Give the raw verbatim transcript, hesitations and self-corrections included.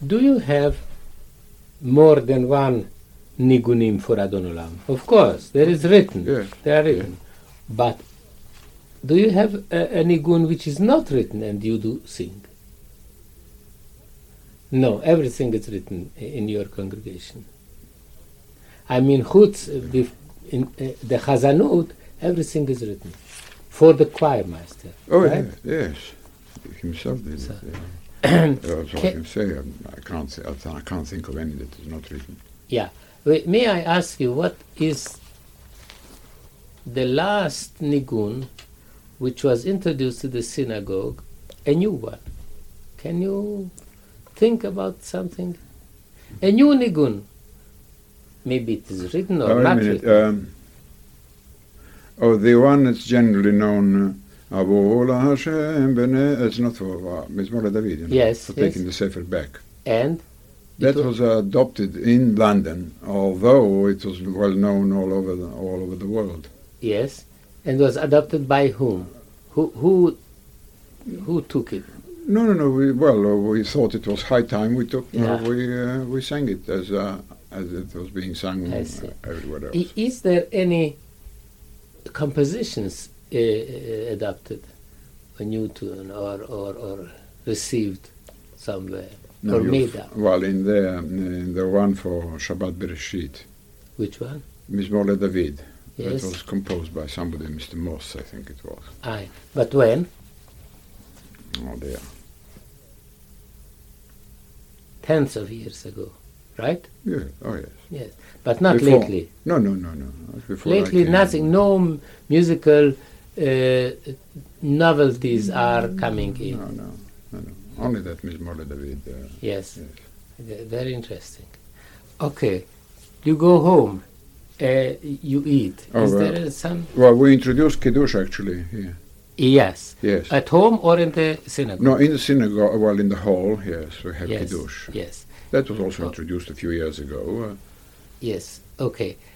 Do you have more than one nigunim for Adon Olam? Of course, there is written. Yes. They are written. But do you have a, a nigun which is not written and you do sing? No, everything is written in your congregation. I mean, chutz, uh, in uh, the Chazanut, everything is written for the choir master. Oh, right? yeah, yes. He himself did So, it. Yeah. That's what I Ca- can say. I can't, say- I can't think of any that is not written. Yeah. Wait, may I ask you, what is the last nigun which was introduced to the synagogue, a new one? Can you think about something? A new nigun. Maybe it is written or Oh, wait a not minute. written. Um, oh, the one that's generally known, uh, Avola Hashem Bene, it's not for uh, Mizmor David, you know, Yes, for yes. taking the Sefer back. And? That It was uh, adopted in London, although it was well known all over the, all over the world. Yes. And was adopted by whom? Who who who took it? No, no, no. We, well, uh, we thought it was high time. We took, Yeah. uh, we uh, we sang it as uh, as it was being sung I uh, see. everywhere else. I- Is there any compositions uh, uh, adopted, a new tune, or, or, or received somewhere, No, or you- made up? Well, in the in the one for Shabbat Bereshit, Which one? Mizmor David. Yes. That was composed by somebody, Mister Moss, I think it was. Aye. But when? Oh, there. Tens of years ago, right? Yeah. Oh, yes. Yes. But not Before- lately. No, no, no, no. That was Before Lately, I came. nothing. No m- musical uh, novelties are coming in. No, no, no, no. Only that Mizmor David. Uh, Yes. yes. V- Very interesting. Okay. You go home. Uh, you eat. Oh, Is well. there some? Well, we introduced Kiddush actually here. Yes. Yes. At home or in the synagogue? No, in the synagogue, well, in the hall, yes, we have Yes. Kiddush. Yes. That was also Oh. introduced a few years ago. Uh, Yes. Okay.